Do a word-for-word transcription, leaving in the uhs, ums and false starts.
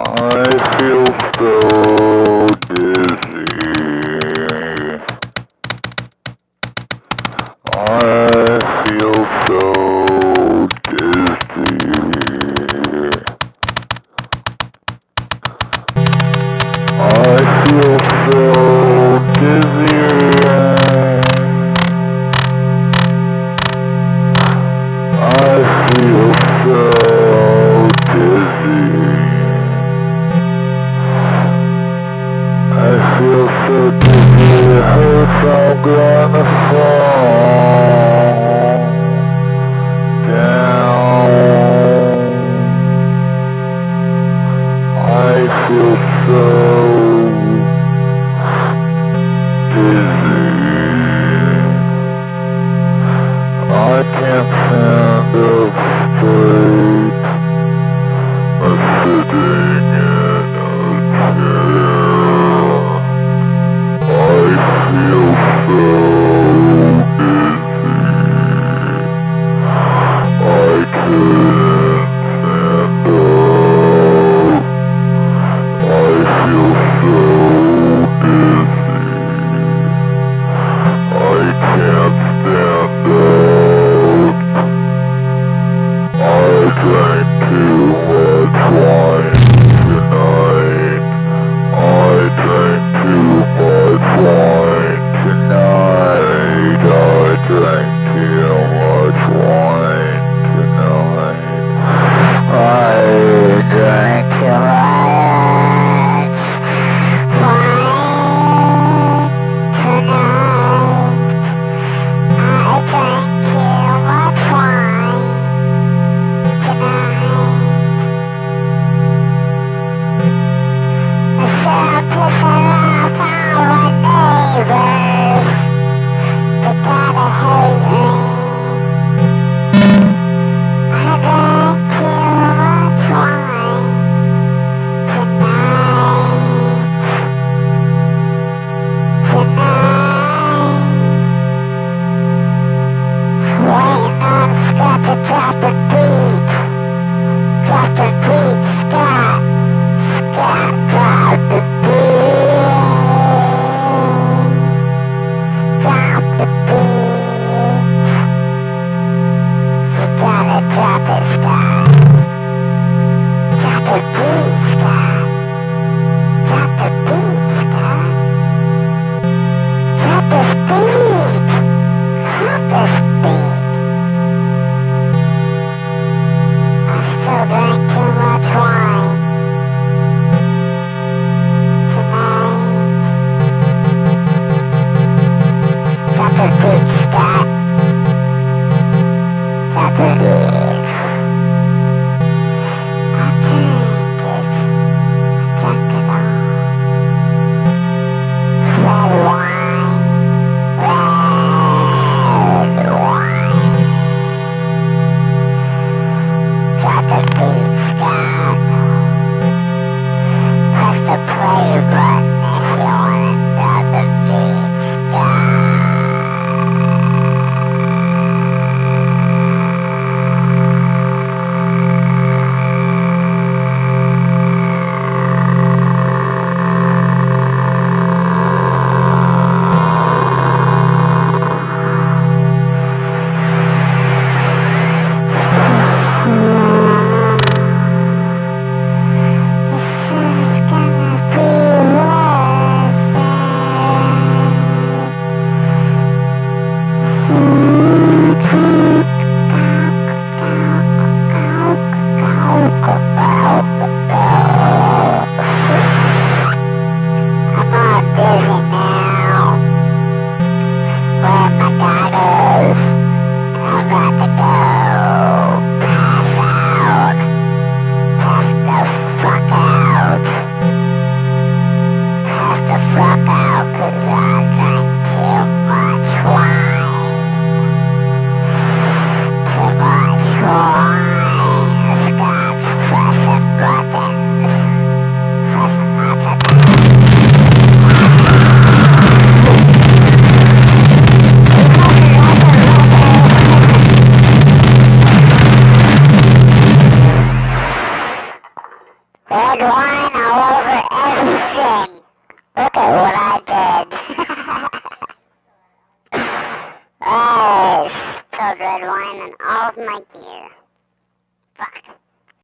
I feel so dizzy. I feel so dizzy. I feel so dizzy. I feel so dizzy. I feel so dizzy, it hurts, I'm gonna fall down. I feel so dizzy. I can't stand up straight. I'm sitting in a chair. I feel so dizzy. I couldn't stand up. I feel so dizzy. I can't stand up. I drank too much wine tonight. I drank too much wine tonight. I drank too much wine tonight. I drank too much wine tonight. I drank too much wine tonight. I feel pissing off all my neighbors. They gotta hate me. I drank too much wine tonight. Tonight. Waiting on Scott to drop a beat. Drop a beat, Scott. Scott, drop the beat. Drop the beat. You gotta drop it, Scott. Drop the beat, Scott. Drop the beat, Scott. Drop this beat. Drop this beat. I still drank too much wine tonight. Drop the beat, Scott. Drop the beat. I drank it. red wine all over everything. Look at what I did. Oh, spilled red wine on all of my gear. Fuck.